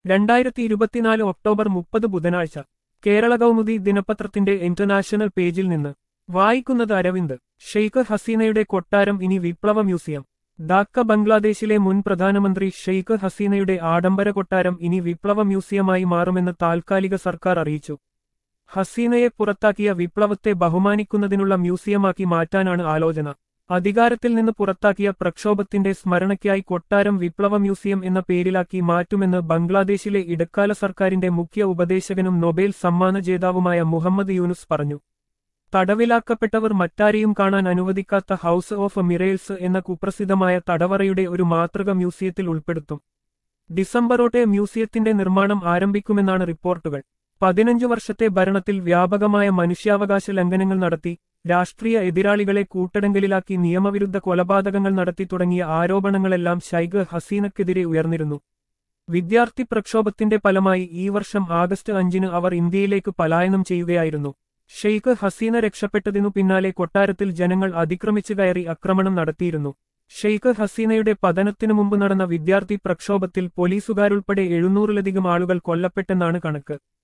2024 October 30 ബുധനാഴ്ച കേരള കൗമുദി ദിനപത്രത്തിന്റെ international പേജിൽ നിന്ന് വായിക്കുന്നത് അരവിന്ദ്. ഷെയ്ഖ് ഹസീനയുടെ കൊട്ടാരം ഇനി വിപ്ലവ മ്യൂസിയം. ധാക്ക. ബംഗ്ലാദേശിലെ മുൻ പ്രധാനമന്ത്രി ഷെയ്ഖ് ഹസീനയുടെ ആഡംബര കൊട്ടാരം ഇനി വിപ്ലവ മ്യൂസിയമായി മാറുമെന്ന് താൽക്കാലിക സർക്കാർ അറിയിച്ചു. ഹസീനയെ പുറത്താക്കിയ വിപ്ലവത്തെ ബഹുമാനിക്കുന്നതിനുള്ള മ്യൂസിയമാക്കി മാറ്റാനാണ് ആലോചന. അധികാരത്തിൽ നിന്ന് പുറത്താക്കിയ പ്രക്ഷോഭത്തിന്റെ സ്മരണയ്ക്കായി കൊട്ടാരം വിപ്ലവ മ്യൂസിയം എന്ന പേരിലാക്കി മാറ്റുമെന്ന് ബംഗ്ലാദേശിലെ ഇടക്കാല സർക്കാരിന്റെ മുഖ്യ ഉപദേശകനും നൊബേൽ സമ്മാന ജേതാവുമായ മുഹമ്മദ് യൂനുസ് പറഞ്ഞു. തടവിലാക്കപ്പെട്ടവർ മറ്റാരെയും കാണാൻ അനുവദിക്കാത്ത ഹൗസ് ഓഫ് മിറേൽസ് എന്ന കുപ്രസിദ്ധമായ തടവറയുടെ ഒരു മാതൃക മ്യൂസിയത്തിൽ ഉൾപ്പെടുത്തും. ഡിസംബറോടെ മ്യൂസിയത്തിന്റെ നിർമ്മാണം ആരംഭിക്കുമെന്നാണ് റിപ്പോർട്ടുകൾ. 15 വർഷത്തെ ഭരണത്തിൽ വ്യാപകമായ മനുഷ്യാവകാശ ലംഘനങ്ങൾ നടത്തി, രാഷ്ട്രീയ എതിരാളികളെ കൂട്ടടങ്കലിലാക്കി നിയമവിരുദ്ധ കൊലപാതകങ്ങൾ നടത്തി തുടങ്ങിയ ആരോപണങ്ങളെല്ലാം ഷെയ്ഖ് ഹസീനയ്ക്കെതിരെ ഉയർന്നിരുന്നു. വിദ്യാർത്ഥി പ്രക്ഷോഭത്തിന്റെ ഫലമായി ഈ വർഷം ആഗസ്റ്റ് 5 അവർ ഇന്ത്യയിലേക്ക് പലായനം ചെയ്യുകയായിരുന്നു. ഷെയ്ഖ് ഹസീന രക്ഷപ്പെട്ടതിനു പിന്നാലെ കൊട്ടാരത്തിൽ ജനങ്ങൾ അതിക്രമിച്ചു കയറി ആക്രമണം നടത്തിയിരുന്നു. ഷെയ്ഖ് ഹസീനയുടെ പതനത്തിനു മുമ്പ് നടന്ന വിദ്യാർത്ഥി പ്രക്ഷോഭത്തിൽ പോലീസുകാരുൾപ്പെടെ 700-ലധികം ആളുകൾ കൊല്ലപ്പെട്ടെന്നാണ് കണക്ക്.